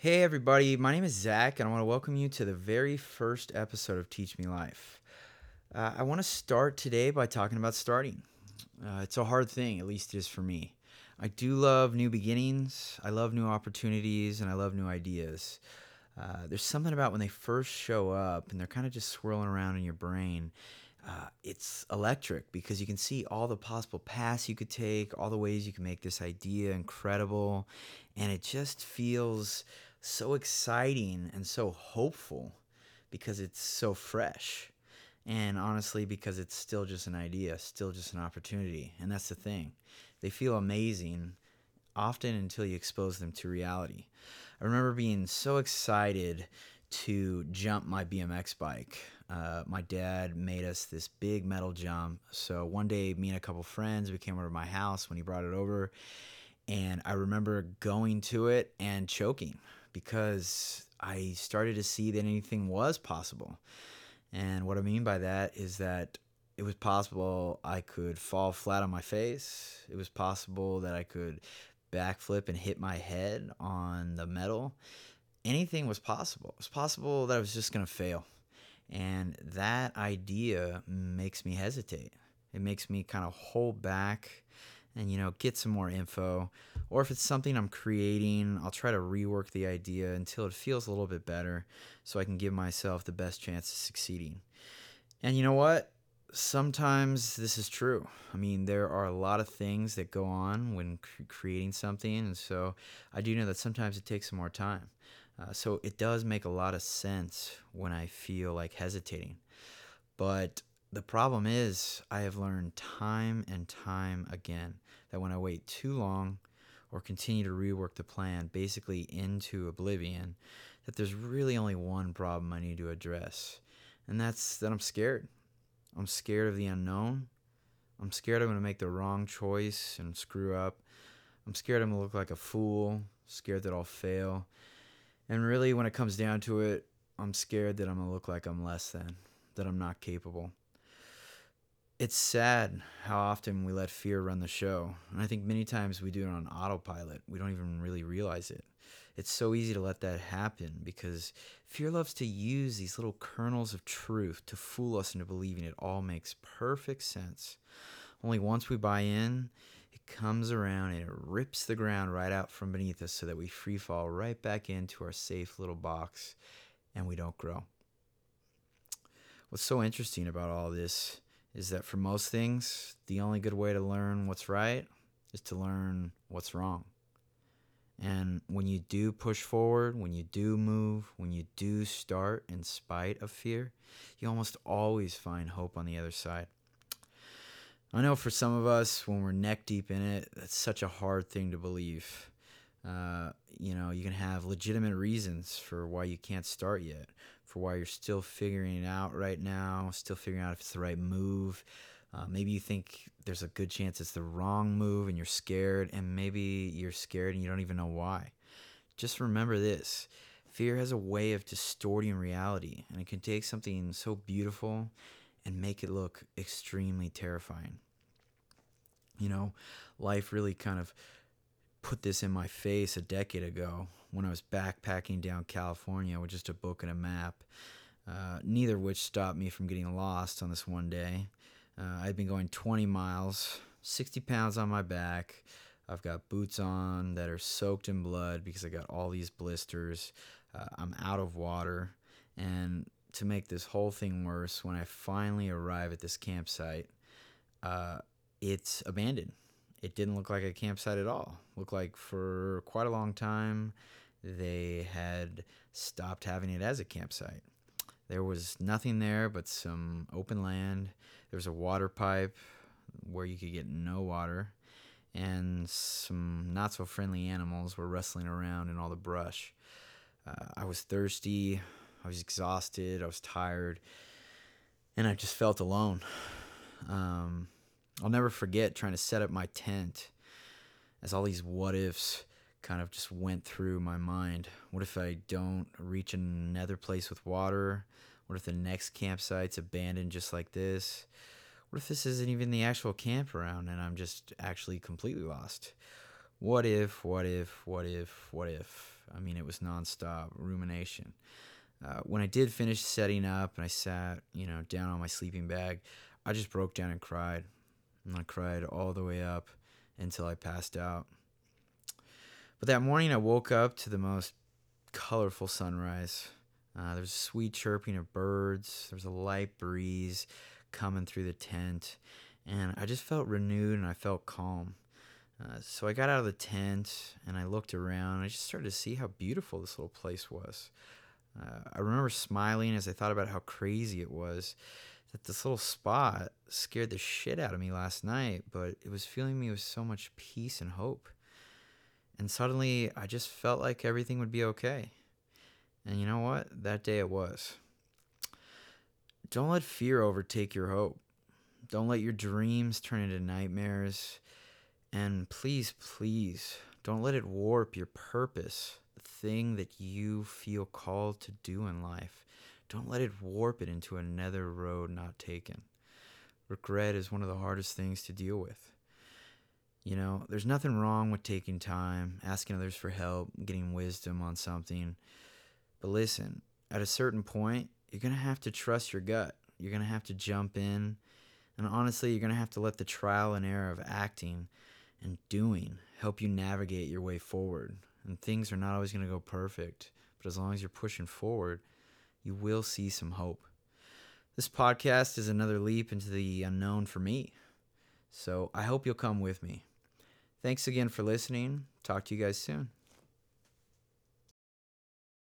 Hey, everybody, my name is Zach, and I want to welcome you to the very first episode of Teach Me Life. I want to start today by talking about starting. It's a hard thing, at least it is for me. I do love new beginnings, I love new opportunities, and I love new ideas. There's something about when they first show up and they're kind of just swirling around in your brain. It's electric because you can see all the possible paths you could take, all the ways you can make this idea incredible, and it just feels so exciting and so hopeful because it's so fresh. And honestly, because it's still just an idea, still just an opportunity. And that's the thing. They feel amazing often until you expose them to reality. I remember being so excited to jump my BMX bike. My dad made us this big metal jump. So one day, me and a couple friends, we came over to my house when he brought it over. And I remember going to it and choking because I started to see that anything was possible. And what I mean by that is that it was possible I could fall flat on my face. It was possible that I could backflip and hit my head on the metal. Anything was possible. It was possible that I was just going to fail. And that idea makes me hesitate. It makes me kind of hold back and, get some more info. Or if it's something I'm creating, I'll try to rework the idea until it feels a little bit better so I can give myself the best chance of succeeding. And you know what? Sometimes this is true. I mean, there are a lot of things that go on when creating something, and so I do know that sometimes it takes some more time. So it does make a lot of sense when I feel like hesitating. But the problem is, I have learned time and time again that when I wait too long or continue to rework the plan basically into oblivion, that there's really only one problem I need to address. And that's that I'm scared. I'm scared of the unknown. I'm scared I'm going to make the wrong choice and screw up. I'm scared I'm going to look like a fool, scared that I'll fail. And really, when it comes down to it, I'm scared that I'm going to look like I'm less than, that I'm not capable. It's sad how often we let fear run the show. And I think many times we do it on autopilot. We don't even really realize it. It's so easy to let that happen because fear loves to use these little kernels of truth to fool us into believing it all makes perfect sense. Only once we buy in, it comes around and it rips the ground right out from beneath us so that we free fall right back into our safe little box and we don't grow. What's so interesting about all this is that for most things, the only good way to learn what's right is to learn what's wrong. And when you do push forward, when you do move, when you do start in spite of fear, you almost always find hope on the other side. I know for some of us, when we're neck deep in it, that's such a hard thing to believe. You can have legitimate reasons for why you can't start yet, for why you're still figuring it out right now, still figuring out if it's the right move. Maybe you think there's a good chance it's the wrong move and you're scared, and maybe you're scared and you don't even know why. Just remember this: fear has a way of distorting reality, and it can take something so beautiful and make it look extremely terrifying. You know, life really kind of put this in my face a decade ago when I was backpacking down California with just a book and a map, neither of which stopped me from getting lost on this one day. I'd been going 20 miles, 60 pounds on my back. I've got boots on that are soaked in blood because I got all these blisters. I'm out of water. And to make this whole thing worse, when I finally arrive at this campsite, uh, it's abandoned. It didn't look like a campsite at all. Looked like for quite a long time they had stopped having it as a campsite. There was nothing there but some open land. There was a water pipe where you could get no water, and some not so friendly animals were rustling around in all the brush. I was thirsty, I was exhausted, I was tired, and I just felt alone. Um, I'll never forget trying to set up my tent as all these what ifs kind of just went through my mind. What if I don't reach another place with water? What if the next campsite's abandoned just like this? What if this isn't even the actual campground and I'm just actually completely lost? What if, what if, what if, what if? I mean, it was nonstop rumination. When I did finish setting up and I sat, down on my sleeping bag, I just broke down and cried. And I cried all the way up until I passed out. But that morning I woke up to the most colorful sunrise. There was sweet chirping of birds. There was a light breeze coming through the tent. And I just felt renewed and I felt calm. So I got out of the tent and I looked around. And I just started to see how beautiful this little place was. I remember smiling as I thought about how crazy it was that this little spot scared the shit out of me last night, but it was filling me with so much peace and hope. And suddenly I just felt like everything would be okay. And you know what? That day it was. Don't let fear overtake your hope. Don't let your dreams turn into nightmares. And please, please, don't let it warp your purpose, the thing that you feel called to do in life. Don't let it warp it into another road not taken. Regret is one of the hardest things to deal with. There's nothing wrong with taking time, asking others for help, getting wisdom on something. But listen, at a certain point, you're going to have to trust your gut. You're going to have to jump in. And honestly, you're going to have to let the trial and error of acting and doing help you navigate your way forward. And things are not always going to go perfect, but as long as you're pushing forward, you will see some hope. This podcast is another leap into the unknown for me, so I hope you'll come with me. Thanks again for listening. Talk to you guys soon.